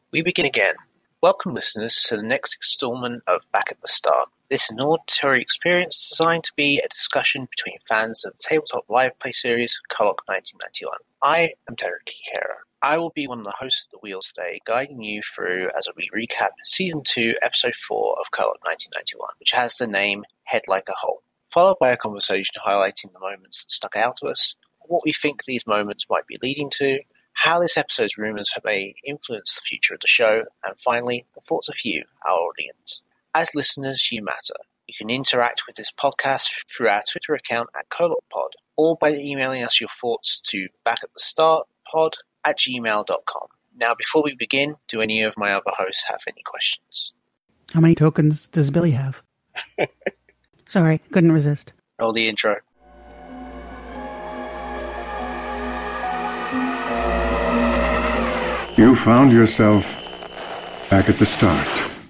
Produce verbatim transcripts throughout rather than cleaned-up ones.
We begin again. Welcome, listeners, to the next installment of Back at the Start. This is an auditory experience designed to be a discussion between fans of the tabletop live play series Kolok nineteen ninety-one. I am Derek Kara. I will be one of the hosts of the wheel today, guiding you through as we recap Season two, Episode four of Kolok nineteen ninety-one, which has the name Head Like a Hole, followed by a conversation highlighting the moments that stuck out to us, what we think these moments might be leading to, how this episode's rumours may influence the future of the show, and finally, the thoughts of you, our audience. As listeners, you matter. You can interact with this podcast through our Twitter account at KolokPod, or by emailing us your thoughts to backatthestartpod at gmail dot com. Now, before we begin, do any of my other hosts have any questions? How many tokens does Billy have? Sorry, couldn't resist. Roll the intro. You found yourself back at the start.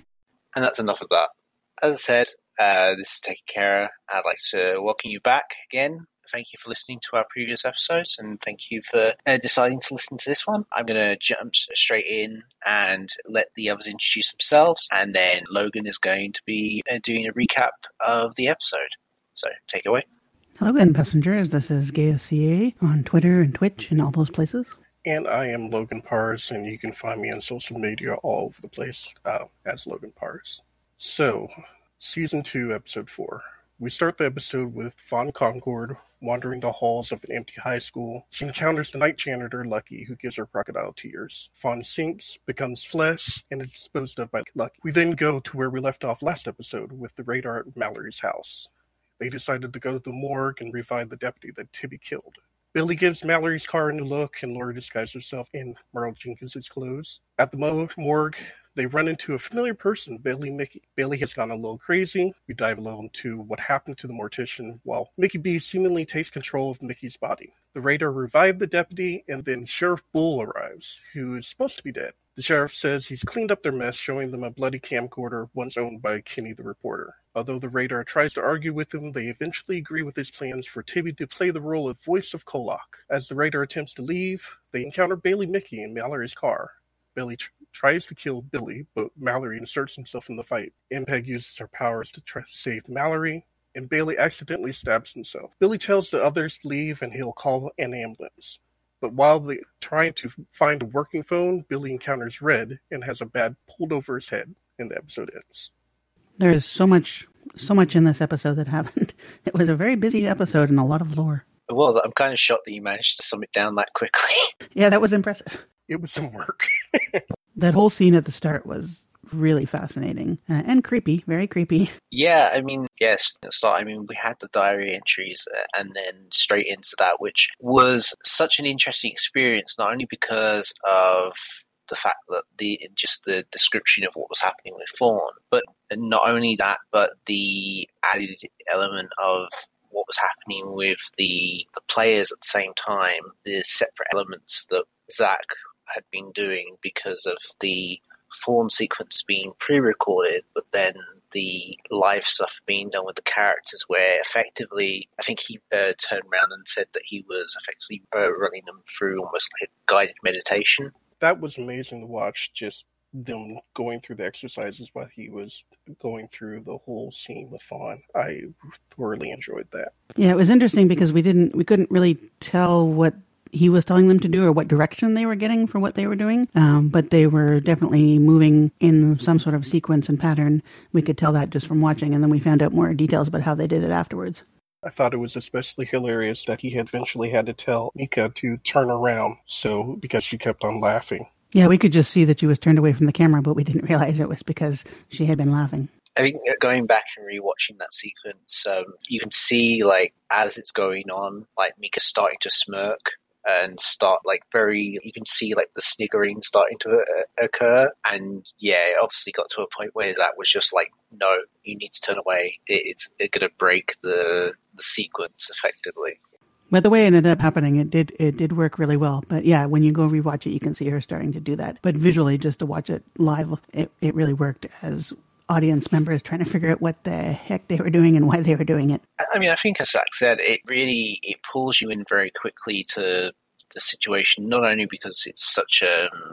And that's enough of that. As I said, uh, this is Taking Care. I'd like to welcome you back again. Thank you for listening to our previous episodes, and thank you for uh, deciding to listen to this one. I'm going to jump straight in and let the others introduce themselves, and then Logan is going to be uh, doing a recap of the episode. So, take it away. Hello again, passengers. This is Gaia C A on Twitter and Twitch and all those places. And I am Logan Pars, and you can find me on social media all over the place uh, as Logan Pars. So, Season two, Episode four. We start the episode with Fawn Concord wandering the halls of an empty high school. She encounters the night janitor, Lucky, who gives her crocodile tears. Fawn sinks, becomes flesh, and is disposed of by Lucky. We then go to where we left off last episode with the radar at Mallory's house. They decided to go to the morgue and revive the deputy that Tibby killed. Billy gives Mallory's car a new look, and Laura disguises herself in Merle Jenkins' clothes. At the morgue, they run into a familiar person, Bailey Mickey. Bailey has gone a little crazy. We dive a little into what happened to the mortician, while Mickey B seemingly takes control of Mickey's body. The radar revived the deputy, and then Sheriff Bull arrives, who is supposed to be dead. The sheriff says he's cleaned up their mess, showing them a bloody camcorder once owned by Kenny the reporter. Although the radar tries to argue with him, they eventually agree with his plans for Tibby to play the role of voice of Kolok. As the radar attempts to leave, they encounter Bailey Mickey in Mallory's car. Billy tr- tries to kill Billy, but Mallory inserts himself in the fight. M P E G uses her powers to try to save Mallory, and Bailey accidentally stabs himself. Billy tells the others to leave, and he'll call an ambulance. But while they're trying to find a working phone, Billy encounters Red and has a bat pulled over his head, and the episode ends. There is so much, so much in this episode that happened. It was a very busy episode and a lot of lore. It was. I'm kind of shocked that you managed to sum it down that quickly. Yeah, that was impressive. It was some work. That whole scene at the start was really fascinating uh, and creepy, very creepy. Yeah, I mean, yes, at the start, I mean, we had the diary entries uh, and then straight into that, which was such an interesting experience, not only because of the fact that the just the description of what was happening with Fawn, but not only that, but the added element of what was happening with the the players at the same time, the separate elements that Zach had been doing because of the Fawn sequence being pre-recorded, but then the live stuff being done with the characters where effectively, I think he uh, turned around and said that he was effectively uh, running them through almost like a guided meditation. That was amazing to watch, just them going through the exercises while he was going through the whole scene with Fawn. I thoroughly enjoyed that. Yeah, it was interesting because we didn't, we couldn't really tell what he was telling them to do or what direction they were getting for what they were doing. Um, but they were definitely moving in some sort of sequence and pattern. We could tell that just from watching, and then we found out more details about how they did it afterwards. I thought it was especially hilarious that he eventually had to tell Mika to turn around, so because she kept on laughing. Yeah, we could just see that she was turned away from the camera, but we didn't realize it was because she had been laughing. I think going back and rewatching that sequence, um, you can see, like, as it's going on, like, Mika's starting to smirk and start, like, very, you can see, like, the sniggering starting to uh, occur. And, yeah, it obviously got to a point where that was just like, no, you need to turn away. It, it's it going to break the the sequence, effectively. But the way it ended up happening, it did it did work really well. But, yeah, when you go rewatch it, you can see her starting to do that. But visually, just to watch it live, it, it really worked as audience members trying to figure out what the heck they were doing and why they were doing it. I mean, I think as Zach said, it really, it pulls you in very quickly to the situation, not only because it's such a,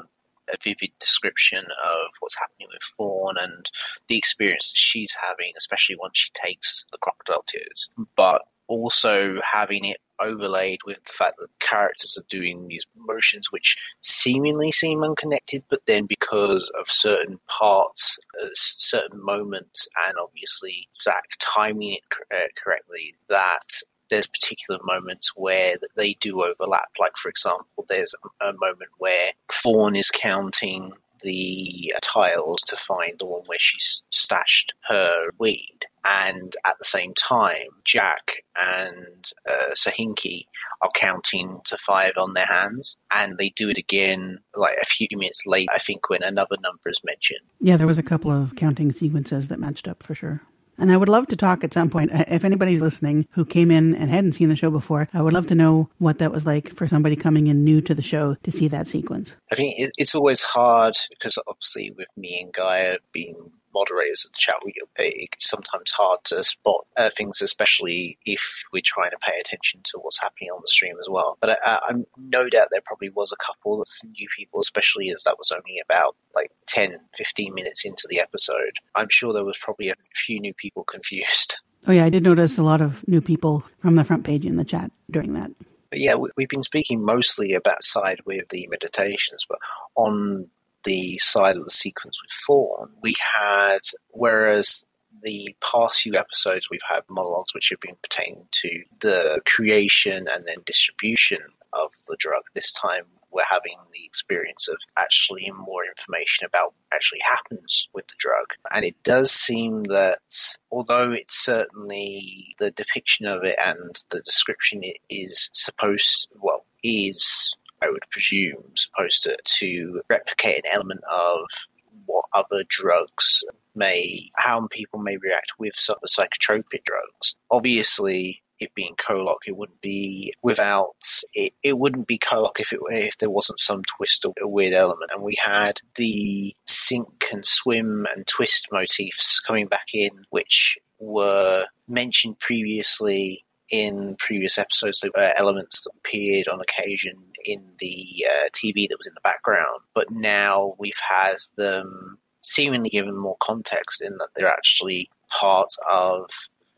a vivid description of what's happening with Fawn and the experience that she's having, especially once she takes the crocodile tears. But also having it overlaid with the fact that characters are doing these motions which seemingly seem unconnected, but then because of certain parts, uh, certain moments, and obviously Zach timing it cor- uh, correctly, that there's particular moments where they do overlap. Like, for example, there's a, a moment where Fawn is counting the tiles to find the one where she's stashed her weed. And at the same time, Jack and uh, Sahinki are counting to five on their hands. And they do it again like a few minutes later, I think, when another number is mentioned. Yeah, there was a couple of counting sequences that matched up for sure. And I would love to talk at some point, if anybody's listening who came in and hadn't seen the show before, I would love to know what that was like for somebody coming in new to the show to see that sequence. I think it's always hard because obviously with me and Gaia being moderators of the chat, we, it's sometimes hard to spot uh, things, especially if we're trying to pay attention to what's happening on the stream as well. But I, I'm no doubt there probably was a couple of new people, especially as that was only about like ten, fifteen minutes into the episode. I'm sure there was probably a few new people confused. Oh yeah, I did notice a lot of new people from the front page in the chat during that. But yeah, we, we've been speaking mostly about side with the meditations, but on the side of the sequence with Fawn, we had, whereas the past few episodes we've had monologues which have been pertaining to the creation and then distribution of the drug, this time we're having the experience of actually more information about what actually happens with the drug. And it does seem that although it's certainly the depiction of it and the description it is supposed, well, is, I would presume, supposed to, to replicate an element of what other drugs may, how people may react with some of the psychotropic drugs. Obviously, it being Kolok, it wouldn't be without it. It wouldn't be Kolok if it if there wasn't some twist or a weird element. And we had the sink and swim and twist motifs coming back in, which were mentioned previously in previous episodes. There were elements that appeared on occasion in the uh, T V that was in the background, but now we've had them seemingly given more context in that they're actually part of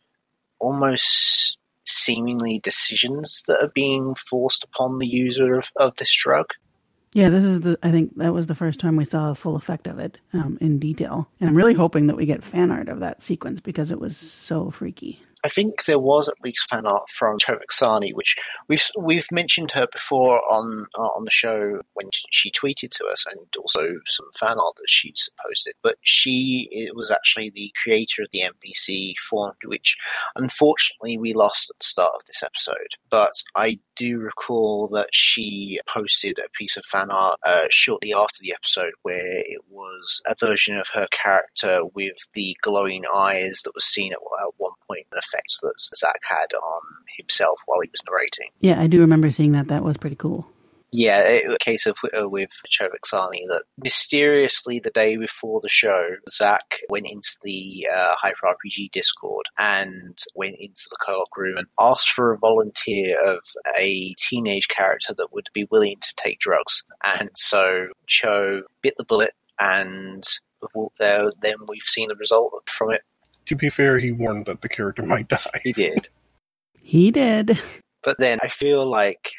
almost seemingly decisions that are being forced upon the user of, of this drug. Yeah, this is the, I think that was the first time we saw a full effect of it um, in detail. And I'm really hoping that we get fan art of that sequence because it was so freaky. I think there was at least fan art from Cho Vexani, which we've we've mentioned her before on uh, on the show when she tweeted to us, and also some fan art that she's posted. But she it was actually the creator of the N P C Fawn, which unfortunately we lost at the start of this episode. But I do recall that she posted a piece of fan art uh, shortly after the episode where it was a version of her character with the glowing eyes that was seen at, at one point, an effect that Zach had on himself while he was narrating. Yeah, I do remember seeing that. That was pretty cool. Yeah, it was a case of uh, with Cho Vexani that mysteriously the day before the show, Zach went into the uh, Hyper R P G Discord and went into the co-op room and asked for a volunteer of a teenage character that would be willing to take drugs. And so Cho bit the bullet, and uh, then we've seen the result from it. To be fair, he warned that the character might die. He did. He did. But then I feel like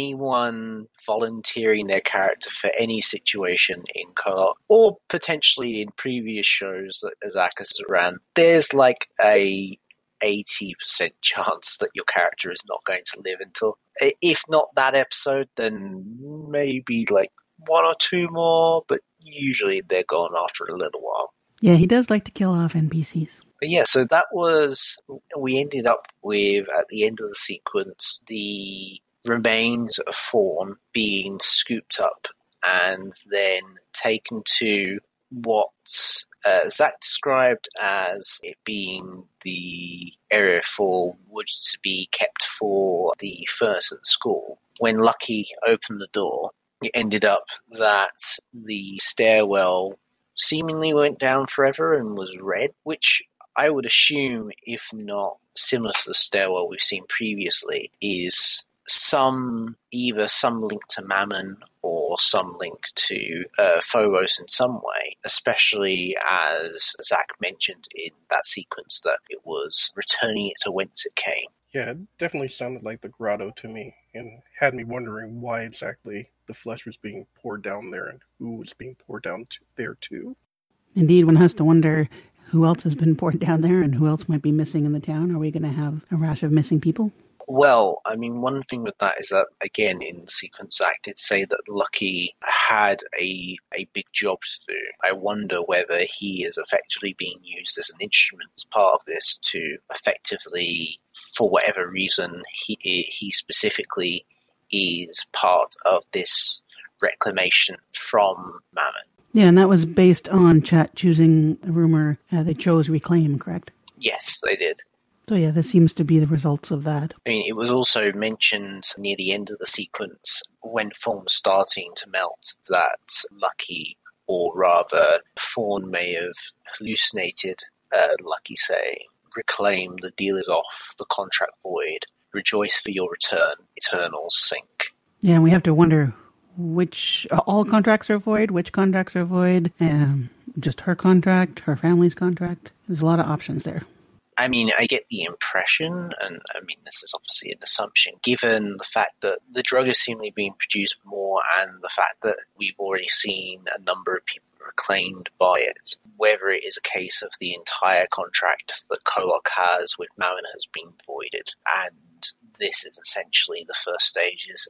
anyone volunteering their character for any situation in co-op, or potentially in previous shows that Zach has ran, there's like a eighty percent chance that your character is not going to live until, if not that episode, then maybe like one or two more, but usually they're gone after a little while. Yeah, he does like to kill off N P Cs. But yeah, so that was, we ended up with, at the end of the sequence, the remains of Fawn being scooped up and then taken to what uh, Zach described as it being the area for wood to be kept for the furnace at the school. When Lucky opened the door, it ended up that the stairwell seemingly went down forever and was red, which I would assume, if not similar to the stairwell we've seen previously, is some either some link to Mammon or some link to uh, Phobos in some way, especially as Zach mentioned in that sequence that it was returning it to whence it came. Yeah, it definitely sounded like the grotto to me, and had me wondering why exactly the flesh was being poured down there and who was being poured down to there too. Indeed, one has to wonder who else has been poured down there and who else might be missing in the town. Are we going to have a rash of missing people? Well, I mean, one thing with that is that, again, in the sequence, Zach did say that Lucky had a a big job to do. I wonder whether he is effectively being used as an instrument as part of this to effectively, for whatever reason, he he specifically is part of this reclamation from Mammon. Yeah, and that was based on Chat choosing a rumor. Uh, they chose Reclaim, correct? Yes, they did. So yeah, this seems to be the results of that. I mean, it was also mentioned near the end of the sequence when Fawn was starting to melt that Lucky, or rather Fawn may have hallucinated uh, Lucky saying, "Reclaim, the deal is off, the contract void, rejoice for your return, Eternals sink." Yeah, and we have to wonder which, all contracts are void, which contracts are void, um, just her contract, her family's contract. There's a lot of options there. I mean, I get the impression, and I mean, this is obviously an assumption, given the fact that the drug is seemingly being produced more and the fact that we've already seen a number of people reclaimed by it, whether it is a case of the entire contract that Kolok has with Mammon has been voided, and this is essentially the first stages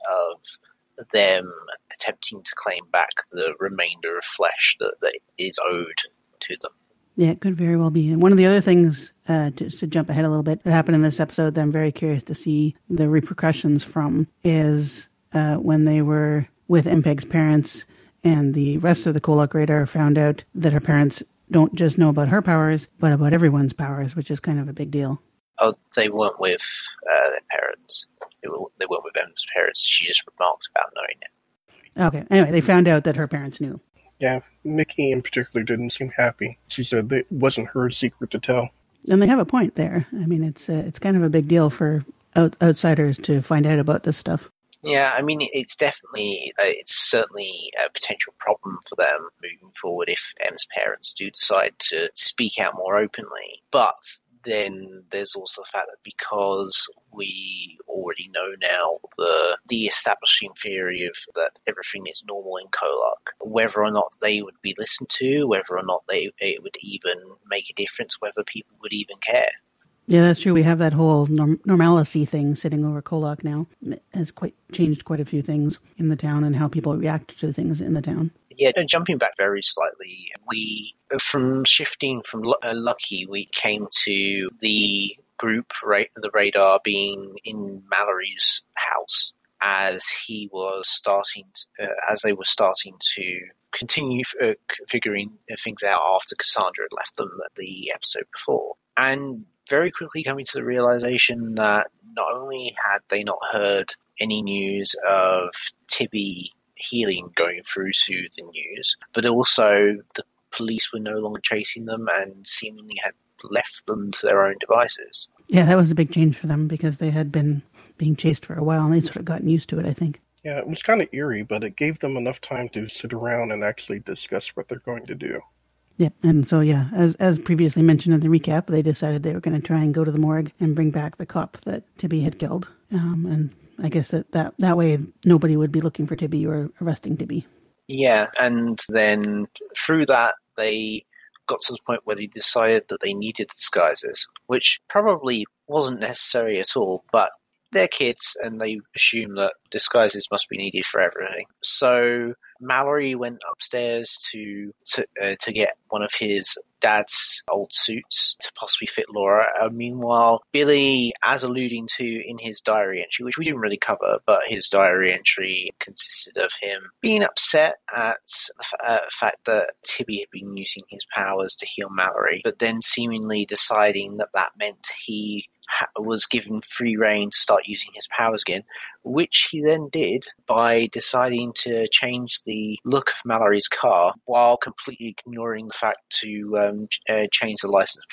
of them attempting to claim back the remainder of flesh that, that is owed to them. Yeah, it could very well be. And one of the other things, uh, just to jump ahead a little bit, that happened in this episode that I'm very curious to see the repercussions from is uh, when they were with M P E G's parents and the rest of the Kolok radar found out that her parents don't just know about her powers, but about everyone's powers, which is kind of a big deal. Oh, they weren't with uh, their parents. They, were, they weren't with Emma's parents. She just remarked about knowing it. Okay, anyway, they found out that her parents knew. Yeah, Mickey in particular didn't seem happy. She said that it wasn't her secret to tell. And they have a point there. I mean, it's uh, it's kind of a big deal for out- outsiders to find out about this stuff. Yeah, I mean, it's definitely, uh, it's certainly a potential problem for them moving forward if Em's parents do decide to speak out more openly. But then there's also the fact that because we already know now the the establishing theory of that everything is normal in Kolok, whether or not they would be listened to, whether or not they it would even make a difference, whether people would even care. Yeah, that's true. We have that whole norm- normalcy thing sitting over Kolok now. It has quite changed quite a few things in the town and how people react to things in the town. Yeah, jumping back very slightly, we from shifting from uh, Lucky, we came to the group, ra- the radar being in Mallory's house as he was starting, to, uh, as they were starting to continue uh, figuring things out after Cassandra had left them the episode before, and very quickly coming to the realization that not only had they not heard any news of Tibby healing going through to the news, but also the police were no longer chasing them and seemingly had left them to their own devices. Yeah, that was a big change for them because they had been being chased for a while and they'd sort of gotten used to it, I think. Yeah, it was kind of eerie, but it gave them enough time to sit around and actually discuss what they're going to do. Yeah, and so, yeah, as as previously mentioned in the recap, they decided they were going to try and go to the morgue and bring back the cop that Tibby had killed. Um, and I guess that, that, that way nobody would be looking for Tibby or arresting Tibby. Yeah, and then through that, they got to the point where they decided that they needed disguises, which probably wasn't necessary at all, but they're kids and they assume that disguises must be needed for everything. So Mallory went upstairs to to, uh, to get one of his dad's old suits to possibly fit Laura. Uh, meanwhile, Billy, as alluding to in his diary entry, which we didn't really cover, but his diary entry consisted of him being upset at the f- uh, fact that Tibby had been using his powers to heal Mallory, but then seemingly deciding that that meant he ha- was given free rein to start using his powers again, which he then did by deciding to change the look of Mallory's car while completely ignoring the fact to um, uh, change the license plate.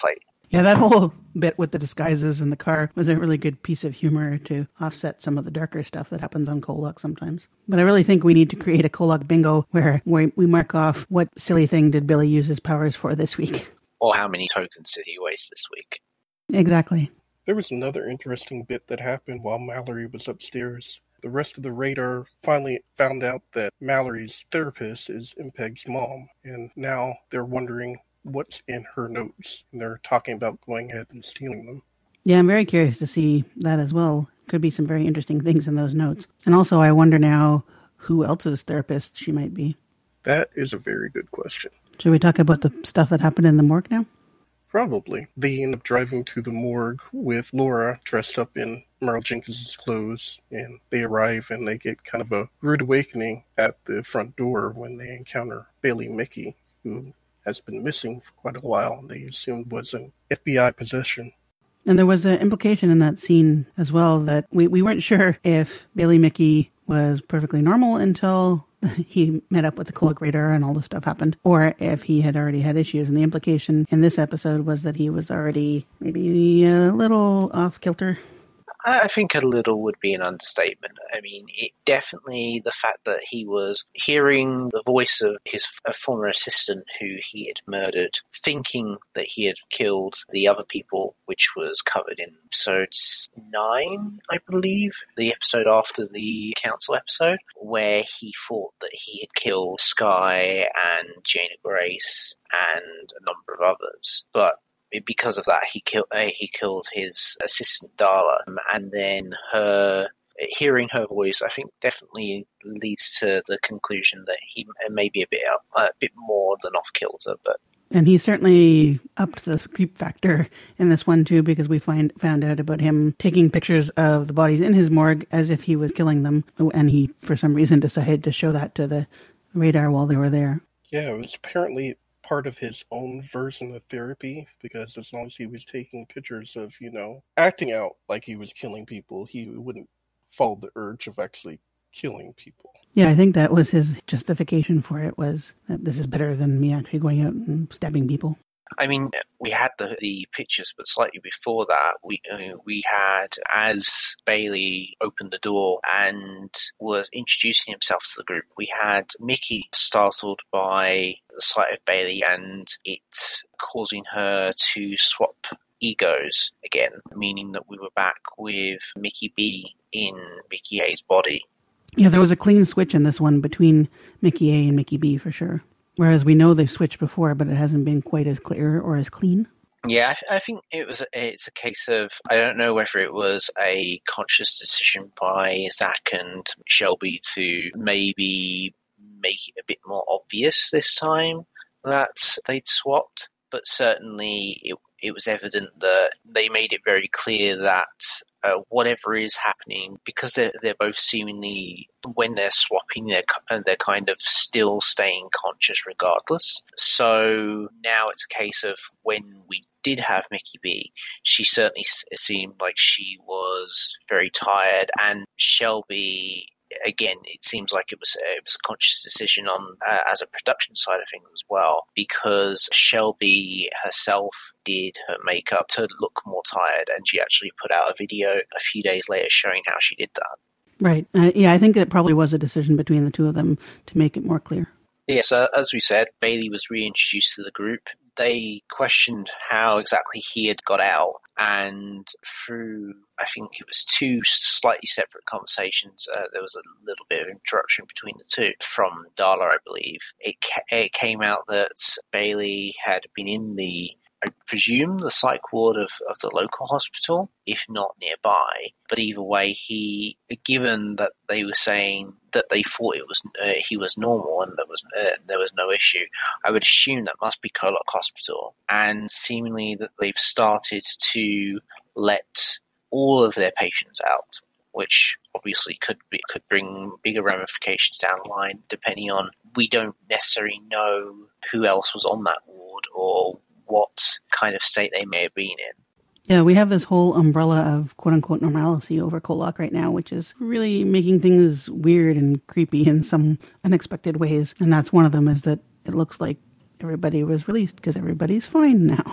Yeah, that whole bit with the disguises in the car was a really good piece of humor to offset some of the darker stuff that happens on Kolok sometimes. But I really think we need to create a Kolok bingo where we mark off what silly thing did Billy use his powers for this week. Or how many tokens did he waste this week? Exactly. There was another interesting bit that happened while Mallory was upstairs. The rest of the radar finally found out that Mallory's therapist is Impeg's mom, and now they're wondering what's in her notes, and they're talking about going ahead and stealing them. Yeah, I'm very curious to see that as well. Could be some very interesting things in those notes. And also, I wonder now who else's therapist she might be. That is a very good question. Should we talk about the stuff that happened in the morgue now? Probably. They end up driving to the morgue with Laura dressed up in Merle Jenkins' clothes, and they arrive and they get kind of a rude awakening at the front door when they encounter Bailey Mickey, who has been missing for quite a while, and they assumed was an F B I possession. And there was an implication in that scene as well that we, we weren't sure if Bailey Mickey was perfectly normal until he met up with the Kolok radar and all this stuff happened, or if he had already had issues. And the implication in this episode was that he was already maybe a little off-kilter. I think a little would be an understatement. I mean, it definitely, the fact that he was hearing the voice of his a former assistant who he had murdered, thinking that he had killed the other people, which was covered in episode nine, I believe, the episode after the council episode, where he thought that he had killed Skye and Jaina Grace and a number of others. But because of that, he killed uh, he killed his assistant Darla, and then her hearing her voice, I think, definitely leads to the conclusion that he may be a bit a bit more than off kilter. But and he certainly upped the creep factor in this one too, because we find found out about him taking pictures of the bodies in his morgue as if he was killing them, and he for some reason decided to show that to the radar while they were there. Yeah, it was apparently part of his own version of therapy, because as long as he was taking pictures of, you know, acting out like he was killing people, he wouldn't follow the urge of actually killing people. Yeah, I think that was his justification for it, was that this is better than me actually going out and stabbing people. I mean, we had the, the pictures, but slightly before that, we uh, we had, as Bailey opened the door and was introducing himself to the group, we had Mickey startled by the sight of Bailey and it causing her to swap egos again, meaning that we were back with Mickey B in Mickey A's body. Yeah, there was a clean switch in this one between Mickey A and Mickey B for sure. Whereas we know they've switched before, but it hasn't been quite as clear or as clean. Yeah, I, th- I think it was. It's a case of, I don't know whether it was a conscious decision by Zach and Shelby to maybe make it a bit more obvious this time that they'd swapped, but certainly it it was evident that they made it very clear that uh, whatever is happening, because they're, they're both seemingly, when they're swapping, they're, they're kind of still staying conscious regardless. So now it's a case of, when we did have Mickey B, she certainly seemed like she was very tired, and Shelby, again, it seems like it was it was a conscious decision on uh, as a production side of things as well, because Shelby herself did her makeup to look more tired, and she actually put out a video a few days later showing how she did that. Right. Uh, yeah, I think it probably was a decision between the two of them to make it more clear. Yeah, so as we said, Bailey was reintroduced to the group. They questioned how exactly he had got out, and through, I think it was two slightly separate conversations, uh, there was a little bit of interruption between the two from Darla, I believe. It, ca- it came out that Bailey had been in the, I presume, the psych ward of, of the local hospital, if not nearby. But either way, he, given that they were saying that they thought it was uh, he was normal and there was uh, there was no issue, I would assume that must be Kolok Hospital, and seemingly that they've started to let all of their patients out, which obviously could be, could bring bigger ramifications down the line, depending on, we don't necessarily know who else was on that ward or what kind of state they may have been in. Yeah, we have this whole umbrella of quote-unquote normalcy over Kolok right now, which is really making things weird and creepy in some unexpected ways. And that's one of them, is that it looks like everybody was released because everybody's fine now.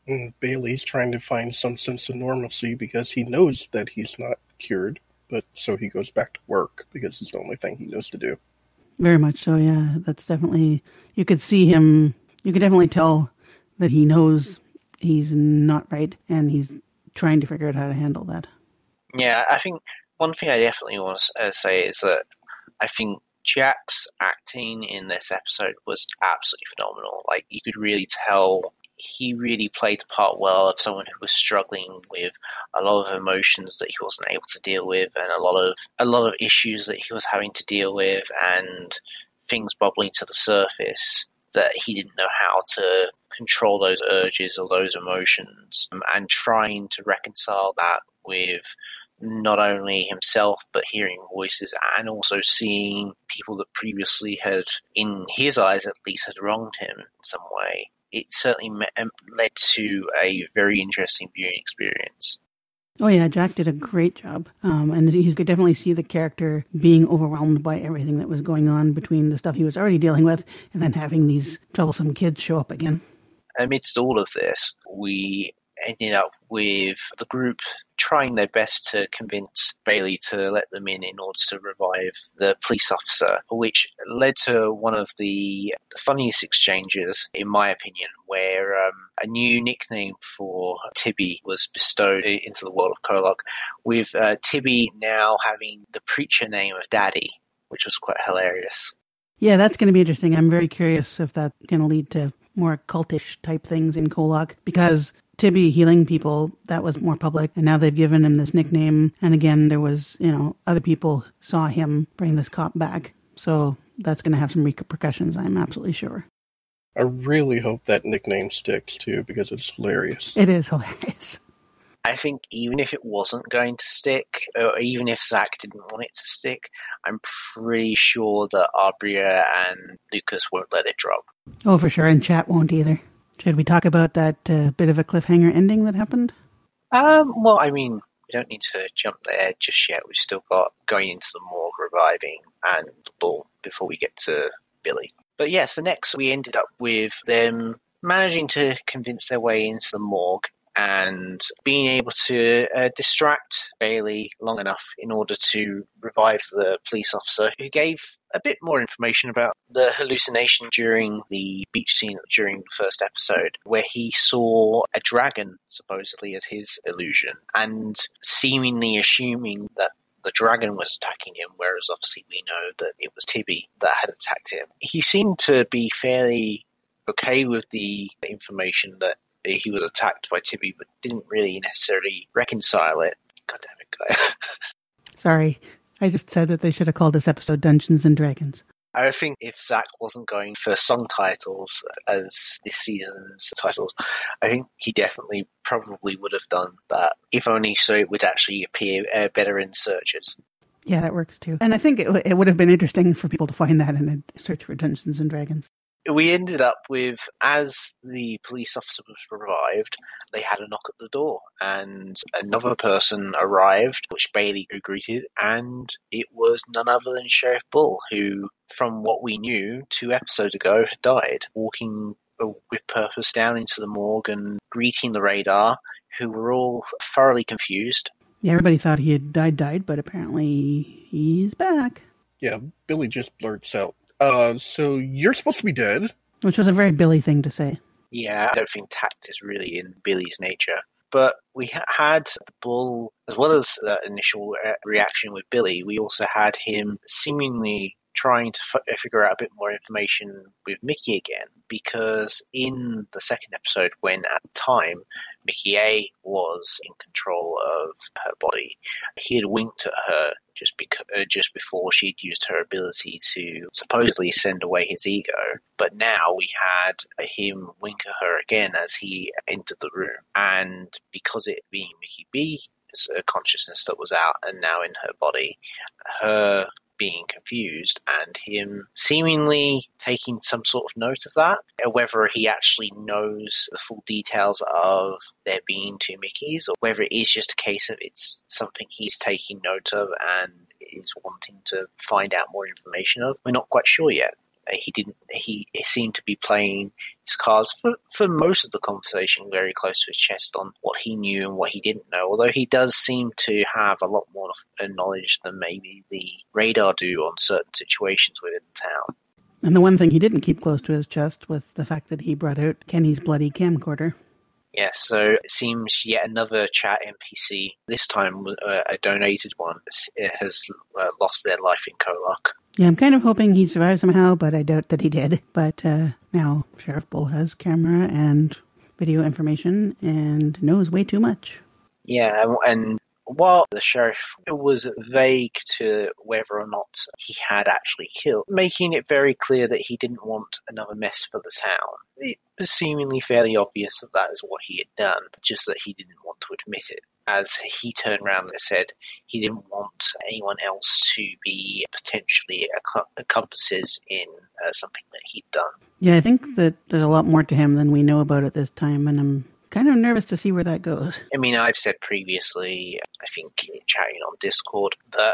And Bailey's trying to find some sense of normalcy because he knows that he's not cured, but so he goes back to work because it's the only thing he knows to do. Very much so, yeah. That's definitely, you could see him, you could definitely tell that he knows he's not right, and he's trying to figure out how to handle that. Yeah, I think one thing I definitely want to uh, say is that I think Jack's acting in this episode was absolutely phenomenal. Like, you could really tell he really played the part well of someone who was struggling with a lot of emotions that he wasn't able to deal with, and a lot of a lot of issues that he was having to deal with, and things bubbling to the surface that he didn't know how to control those urges or those emotions, um, and trying to reconcile that with not only himself but hearing voices and also seeing people that previously had, in his eyes at least, had wronged him in some way. It certainly me- led to a very interesting viewing experience. Oh yeah, Jack did a great job. Um, and you could definitely see the character being overwhelmed by everything that was going on between the stuff he was already dealing with and then having these troublesome kids show up again. Amidst all of this, we ended up with the group trying their best to convince Bailey to let them in in order to revive the police officer, which led to one of the funniest exchanges, in my opinion, where um, a new nickname for Tibby was bestowed into the world of Kolok, with uh, Tibby now having the preacher name of Daddy, which was quite hilarious. Yeah, that's going to be interesting. I'm very curious if that's going to lead to more cultish type things in Kolok, because Tibby healing people, that was more public, and now they've given him this nickname. And again, there was, you know, other people saw him bring this cop back. So that's going to have some repercussions, I'm absolutely sure. I really hope that nickname sticks, too, because it's hilarious. It is hilarious. I think even if it wasn't going to stick, or even if Zach didn't want it to stick, I'm pretty sure that Arbria and Lucas won't let it drop. Oh, for sure, and chat won't either. Should we talk about that uh, bit of a cliffhanger ending that happened? Um, well, I mean, we don't need to jump there just yet. We've still got going into the morgue, reviving, and the bull before we get to Billy. But yes, the next we ended up with them managing to convince their way into the morgue and being able to uh, distract Bailey long enough in order to revive the police officer, who gave a bit more information about the hallucination during the beach scene during the first episode, where he saw a dragon, supposedly as his illusion, and seemingly assuming that the dragon was attacking him, whereas obviously we know that it was Tibby that had attacked him. He seemed to be fairly okay with the information that he was attacked by Tibby, but didn't really necessarily reconcile it. God damn it, guy. Sorry, I just said that they should have called this episode Dungeons and Dragons. I think if Zach wasn't going for song titles as this season's titles, I think he definitely probably would have done that, if only so it would actually appear uh, better in searches. Yeah, that works too. And I think it, it would have been interesting for people to find that in a search for Dungeons and Dragons. We ended up with, as the police officer was revived, they had a knock at the door, and another person arrived, which Bailey greeted, and it was none other than Sheriff Bull, who, from what we knew two episodes ago, had died, walking with purpose down into the morgue and greeting the radar, who were all thoroughly confused. Yeah, everybody thought he had died, died, but apparently he's back. Yeah, Billy just blurts out, Uh, so you're supposed to be dead. Which was a very Billy thing to say. Yeah, I don't think tact is really in Billy's nature. But we ha- had the Bull, as well as that initial uh, reaction with Billy, we also had him seemingly trying to f- figure out a bit more information with Mickey again, because in the second episode, when at the time Mickey A was in control of her body, he had winked at her just because, uh, just before she'd used her ability to supposedly send away his ego. But now we had him wink at her again as he entered the room. And because it being Mickey B's consciousness that was out and now in her body, her being confused and him seemingly taking some sort of note of that, whether he actually knows the full details of there being two Mickeys, or whether it is just a case of it's something he's taking note of and is wanting to find out more information of. We're not quite sure yet. He didn't. He, he seemed to be playing his cards for, for most of the conversation very close to his chest on what he knew and what he didn't know, although he does seem to have a lot more knowledge than maybe the radar do on certain situations within the town. And the one thing he didn't keep close to his chest was the fact that he brought out Kenny's bloody camcorder. Yes, so it seems yet another chat N P C, this time uh, a donated one, has uh, lost their life in Kolok. Yeah, I'm kind of hoping he survived somehow, but I doubt that he did. But uh, now Sheriff Bull has camera and video information and knows way too much. Yeah, and while the sheriff was vague to whether or not he had actually killed, making it very clear that he didn't want another mess for the town, it was seemingly fairly obvious that that is what he had done, just that he didn't want to admit it. As he turned around and said he didn't want anyone else to be potentially accomplices in uh, something that he'd done. Yeah, I think that there's a lot more to him than we know about at this time, and I'm kind of nervous to see where that goes. I mean, I've said previously, I think chatting on Discord, that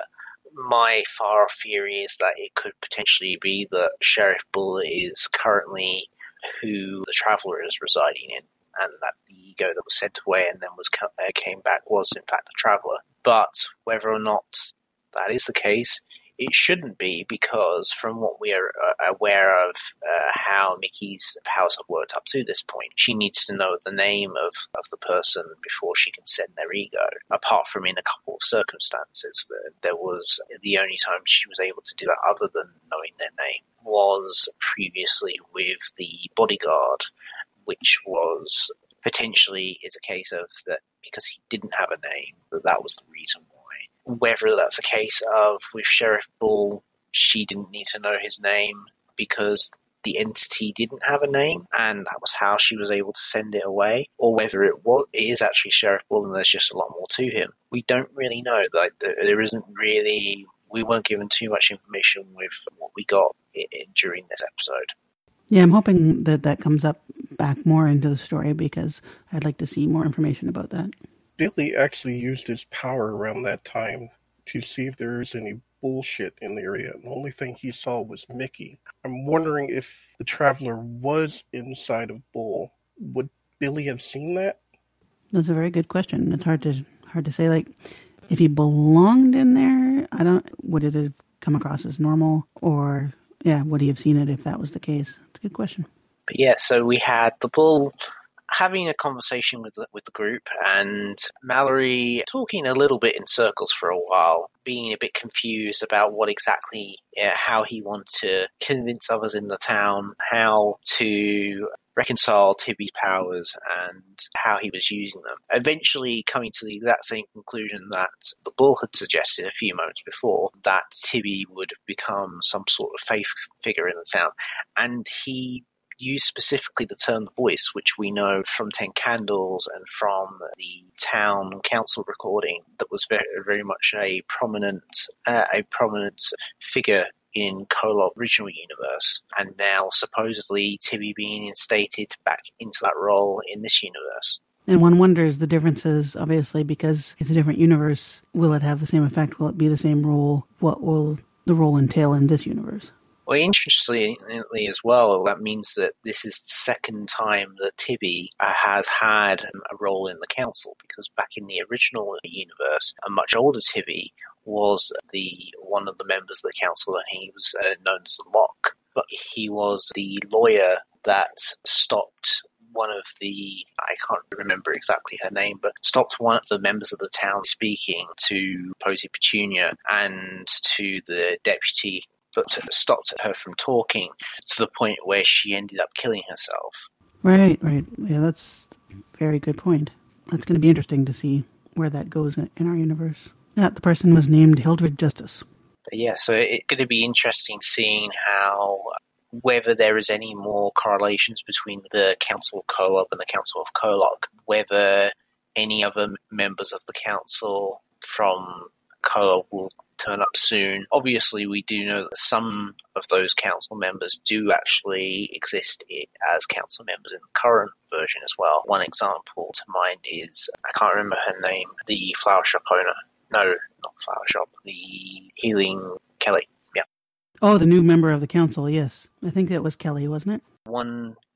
my far-off theory is that it could potentially be that Sheriff Bull is currently who the Traveller is residing in, and that the ego that was sent away and then was uh, came back was in fact the Traveller. But whether or not that is the case, it shouldn't be, because from what we are uh, aware of uh, how Mickey's powers have worked up to this point, she needs to know the name of, of the person before she can send their ego. Apart from in a couple of circumstances, the, there was the only time she was able to do that other than knowing their name was previously with the bodyguard, which was potentially is a case of that because he didn't have a name, that that was the reason why. Whether that's a case of with Sheriff Bull, she didn't need to know his name because the entity didn't have a name, and that was how she was able to send it away, or whether it was it is actually Sheriff Bull and there's just a lot more to him. We don't really know. Like there isn't really. We weren't given too much information with what we got in, in, during this episode. Yeah, I'm hoping that that comes up back more into the story because I'd like to see more information about that. Billy actually used his power around that time to see if there is any bullshit in the area. And the only thing he saw was Mickey. I'm wondering if the Traveller was inside of Bull. Would Billy have seen that? That's a very good question. It's hard to hard to say. Like, if he belonged in there, I don't. Would it have come across as normal, or yeah, would he have seen it if that was the case? It's a good question. But yeah, so we had the Bull having a conversation with the, with the group, and Mallory talking a little bit in circles for a while, being a bit confused about what exactly, uh, how he wanted to convince others in the town how to reconcile Tibby's powers and how he was using them. Eventually coming to the exact same conclusion that the Bull had suggested a few moments before, that Tibby would become some sort of faith figure in the town. And he used specifically the term the voice, which we know from Ten Candles and from the town council recording that was very, very much a prominent, uh, a prominent figure in Kolok original universe, and now supposedly Tibby being instated back into that role in this universe. And one wonders the differences, obviously, because it's a different universe. Will it have the same effect? Will it be the same role? What will the role entail in this universe? Well, interestingly as well, that means that this is the second time that Tibby uh, has had a role in the council, because back in the original universe, a much older Tibby was the one of the members of the council, and he was uh, known as the Lock. But he was the lawyer that stopped one of the, I can't remember exactly her name, but stopped one of the members of the town speaking to Posey Petunia and to the deputy, but stopped her from talking to the point where she ended up killing herself. Right, right. Yeah, that's a very good point. That's going to be interesting to see where that goes in our universe. Yeah, the person was named Hildred Justice. But yeah, so it's going to be interesting seeing how, whether there is any more correlations between the Council of Kolok and the Council of Kolok, whether any other members of the Council from Kolok will turn up soon. Obviously, we do know that some of those council members do actually exist as council members in the current version as well. One example to mind is, I can't remember her name, the flower shop owner. No, not flower shop, the healing Kelly. Yeah. Oh, the new member of the council, yes. I think that was Kelly, wasn't it? One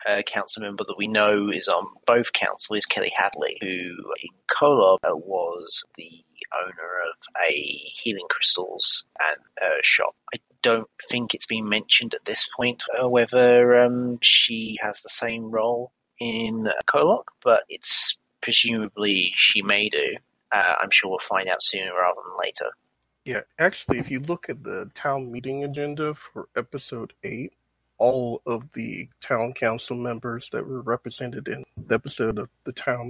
uh, council member that we know is on both council is Kelly Hadley, who in Kolob uh, was the owner of a healing crystals and uh, shop. I don't think it's been mentioned at this point uh, whether um, she has the same role in uh, Kolok, but it's presumably she may do. Uh, I'm sure we'll find out sooner rather than later. Yeah, actually, if you look at the town meeting agenda for episode eight, all of the town council members that were represented in the episode of the town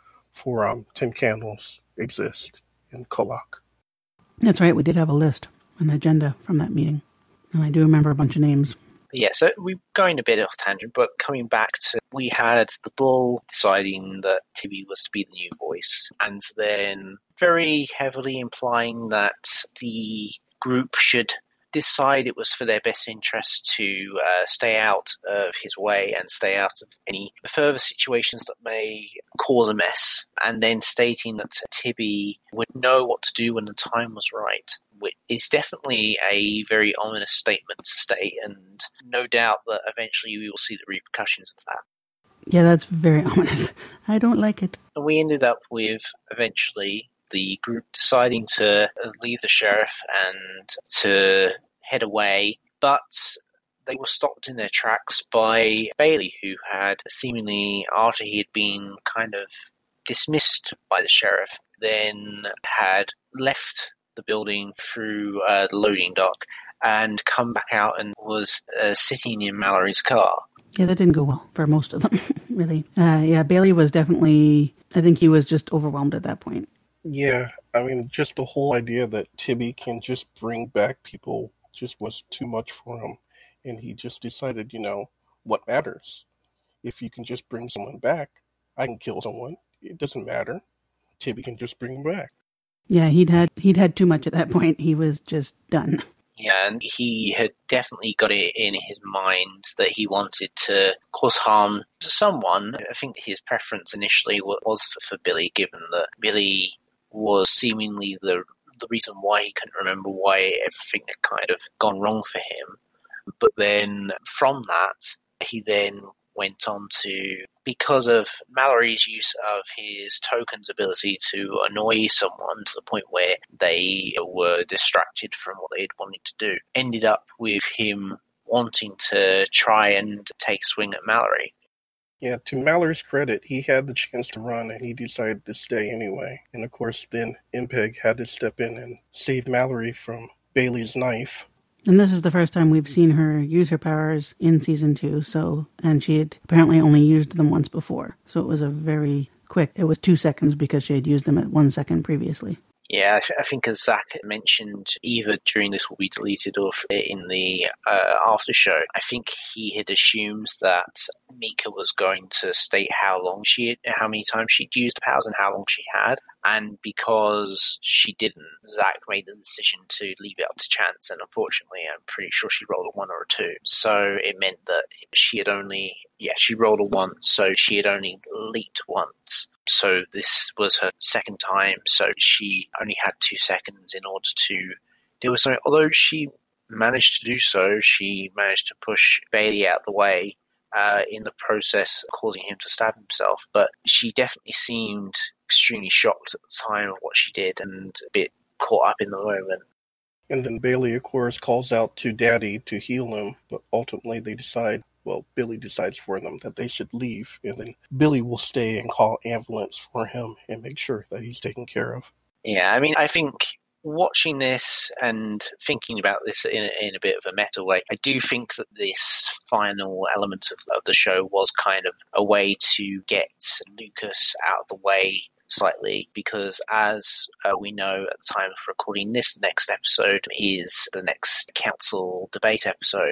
for um, Ten Candles exist in Kolok. That's right, we did have a list, an agenda from that meeting. And I do remember a bunch of names. Yeah, so we're going a bit off tangent, but coming back to, we had the bull deciding that Tibby was to be the new voice, and then very heavily implying that the group should decide it was for their best interest to uh, stay out of his way and stay out of any further situations that may cause a mess, and then stating that Tibby would know what to do when the time was right, which is definitely a very ominous statement to state, and no doubt that eventually we will see the repercussions of that. Yeah, that's very ominous. I don't like it. And we ended up with, eventually, the group deciding to leave the sheriff and to head away, but they were stopped in their tracks by Bailey, who had seemingly, after he had been kind of dismissed by the sheriff, then had left the building through uh, the loading dock and come back out and was uh, sitting in Mallory's car. Yeah, that didn't go well for most of them, really. Uh, yeah, Bailey was definitely, I think he was just overwhelmed at that point. Yeah, I mean, just the whole idea that Tibby can just bring back people just was too much for him. And he just decided, you know, what matters? If you can just bring someone back, I can kill someone. It doesn't matter. Tibby can just bring him back. Yeah, he'd had he'd had too much at that point. He was just done. Yeah, and he had definitely got it in his mind that he wanted to cause harm to someone. I think his preference initially was for, for Billy, given that Billy was seemingly the the reason why he couldn't remember why everything had kind of gone wrong for him. But then from that, he then went on to, because of Mallory's use of his token's ability to annoy someone to the point where they were distracted from what they had wanted to do, ended up with him wanting to try and take a swing at Mallory. Yeah, to Mallory's credit, he had the chance to run and he decided to stay anyway. And of course, then Impeg had to step in and save Mallory from Bailey's knife. And this is the first time we've seen her use her powers in season two, so, and she had apparently only used them once before. So it was a very quick, it was two seconds because she had used them at one second previously. Yeah, I, th- I think as Zach mentioned, either during This Will Be Deleted or in the uh, after show, I think he had assumed that Mika was going to state how long she had, how many times she'd used the powers and how long she had. And because she didn't, Zach made the decision to leave it up to chance. And unfortunately, I'm pretty sure she rolled a one or a two. So it meant that she had only, yeah, she rolled a one. So she had only leaped once. So this was her second time, so she only had two seconds in order to deal with something. Although she managed to do so, she managed to push Bailey out of the way, uh, in the process causing him to stab himself. But she definitely seemed extremely shocked at the time of what she did and a bit caught up in the moment. And then Bailey, of course, calls out to Daddy to heal him, but ultimately they decide, well, Billy decides for them that they should leave, and then Billy will stay and call ambulance for him and make sure that he's taken care of. Yeah, I mean, I think watching this and thinking about this in a, in a bit of a meta way, I do think that this final element of, of the show was kind of a way to get Lucas out of the way slightly, because as uh, we know at the time of recording this, next episode is the next council debate episode,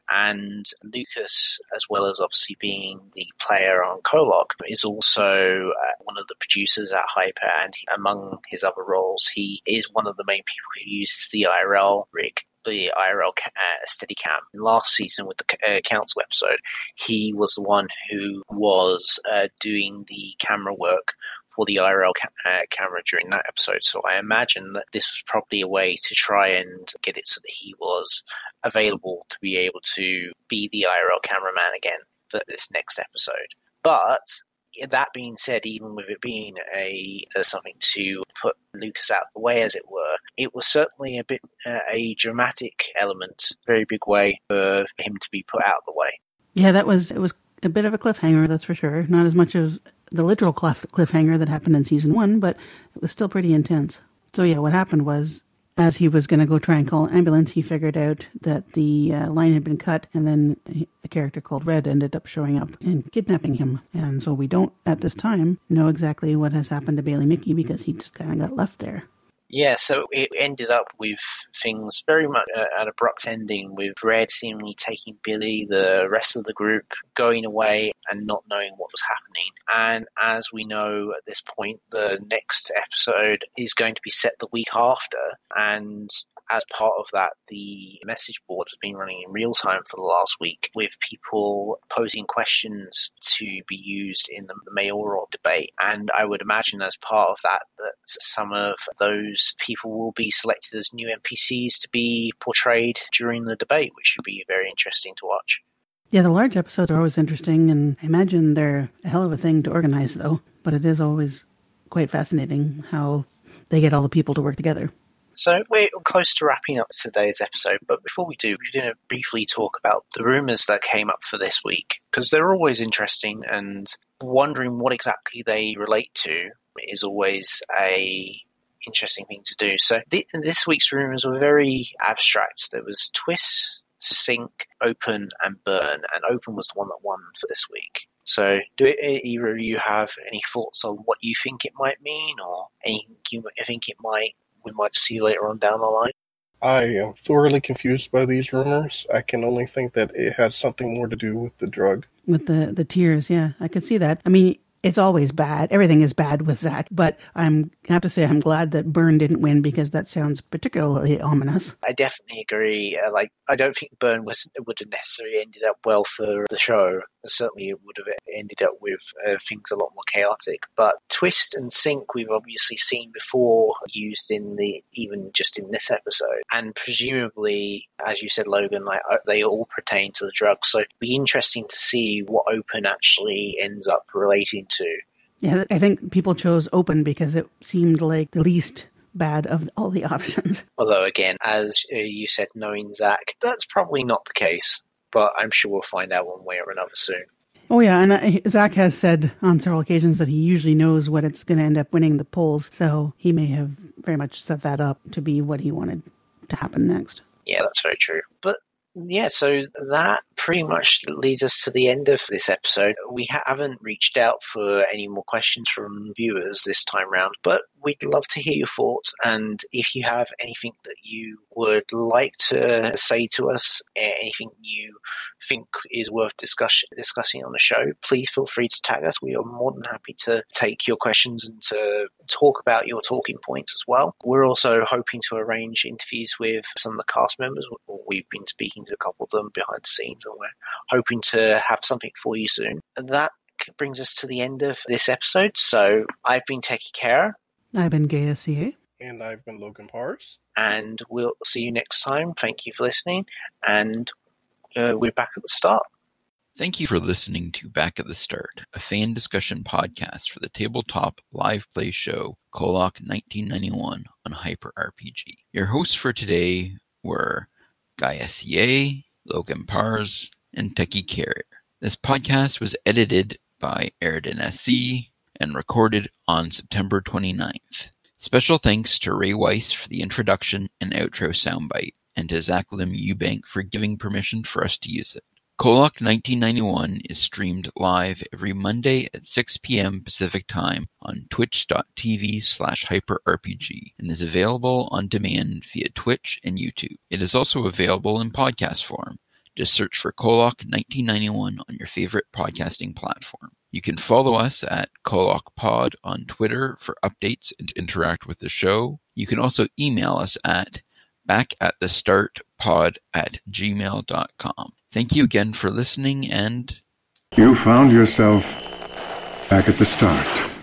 and Lucas, as well as obviously being the player on Kolok, is also uh, one of the producers at Hyper, and he, among his other roles, he is one of the main people who uses the I R L rig, the I R L ca- uh, Steadicam. Last season with the uh, council episode, he was the one who was uh, doing the camera work for the I R L ca- uh, camera during that episode. So I imagine that this was probably a way to try and get it so that he was available to be able to be the I R L cameraman again. for this next episode. But that being said, even with it being a uh, something to put Lucas out of the way, as it were, it was certainly a bit uh, a dramatic element, very big way for him to be put out of the way. Yeah, that was it was a bit of a cliffhanger, that's for sure. Not as much as the literal cliff- cliffhanger that happened in season one, but it was still pretty intense. So yeah, what happened was, as he was going to go try and call an ambulance, he figured out that the uh, line had been cut, and then a character called Red ended up showing up and kidnapping him. And so we don't, at this time, know exactly what has happened to Bailey Mickey because he just kind of got left there. Yeah, so it ended up with things very much uh, an abrupt ending, with Red seemingly taking Billy, the rest of the group going away and not knowing what was happening. And as we know at this point, the next episode is going to be set the week after, and as part of that, the message board has been running in real time for the last week, with people posing questions to be used in the mayoral debate. And I would imagine as part of that, that some of those people will be selected as new N P Cs to be portrayed during the debate, which should be very interesting to watch. Yeah, the large episodes are always interesting, and I imagine they're a hell of a thing to organize, though. But it is always quite fascinating how they get all the people to work together. So we're close to wrapping up today's episode, but before we do, we're going to briefly talk about the rumours that came up for this week, because they're always interesting, and wondering what exactly they relate to is always a interesting thing to do. So th- this week's rumours were very abstract. There was Twist, Sync, Open, and Burn, and Open was the one that won for this week. So do it, either of you have any thoughts on what you think it might mean, or anything you think it might we might see later on down the line? I am thoroughly confused by these rumors. I can only think that it has something more to do with the drug. With the, the tears, yeah, I could see that. I mean, it's always bad. Everything is bad with Zach, but I'm, I have to say I'm glad that Byrne didn't win, because that sounds particularly ominous. I definitely agree. Uh, like, I don't think Byrne was, would have necessarily ended up well for the show. Certainly it would have ended up with uh, things a lot more chaotic. But Twist and Sync we've obviously seen before, used in the even just in this episode. And presumably, as you said, Logan, like they all pertain to the drug. So it'd be interesting to see what Open actually ends up relating to. Yeah, I think people chose Open because it seemed like the least bad of all the options. Although, again, as you said, knowing Zach, that's probably not the case. But I'm sure we'll find out one way or another soon. Oh, yeah, and uh, Zach has said on several occasions that he usually knows what it's going to end up winning the polls, so he may have very much set that up to be what he wanted to happen next. Yeah, that's very true. But yeah, so that pretty much leads us to the end of this episode. We ha- haven't reached out for any more questions from viewers this time round, but we'd love to hear your thoughts. And if you have anything that you would like to say to us, anything you think is worth discuss- discussing on the show, please feel free to tag us. We are more than happy to take your questions and to talk about your talking points as well. We're also hoping to arrange interviews with some of the cast members. We've been speaking to a couple of them behind the scenes, and we're hoping to have something for you soon. And that brings us to the end of this episode. So I've been Techie Care. I've been Gay S C A. And I've been Logan Pars. And we'll see you next time. Thank you for listening. And uh, we're back at the start. Thank you for listening to Back at the Start, a fan discussion podcast for the tabletop live play show Kolok nineteen ninety-one on Hyper R P G. Your hosts for today were Guy S C A, Logan Pars, and Techie Carrier. This podcast was edited by Eridan S C and recorded on September twenty-ninth. Special thanks to Ray Weiss for the introduction and outro soundbite, and to Zach Lim Eubank for giving permission for us to use it. Kolok nineteen ninety-one is streamed live every Monday at six p.m. Pacific Time on twitch.tv slash hyperrpg and is available on demand via Twitch and YouTube. It is also available in podcast form. Just search for Kolok nineteen ninety-one on your favorite podcasting platform. You can follow us at KolokPod on Twitter for updates and interact with the show. You can also email us at backatthestartpod at gmail dot com. Thank you again for listening, and You found yourself back at the start.